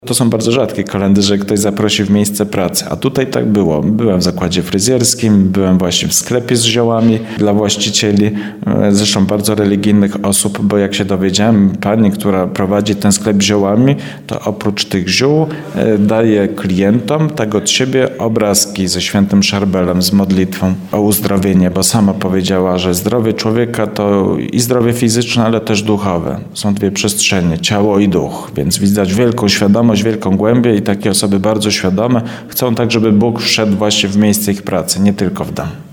To są bardzo rzadkie kolędy, że ktoś zaprosi w miejsce pracy, a tutaj tak było. Byłem w zakładzie fryzjerskim, byłem właśnie w sklepie z ziołami dla właścicieli, zresztą bardzo religijnych osób, bo jak się dowiedziałem, pani, która prowadzi ten sklep ziołami, to oprócz tych ziół daje klientom tak od siebie obrazki ze świętym Szarbelem, z modlitwą o uzdrowienie, bo sama powiedziała, że zdrowie człowieka to i zdrowie fizyczne, ale też duchowe. Są dwie przestrzenie, ciało i duch, więc widać wielką świadomość, wielką głębię i takie osoby bardzo świadome chcą tak, żeby Bóg wszedł właśnie w miejsce ich pracy, nie tylko w dom.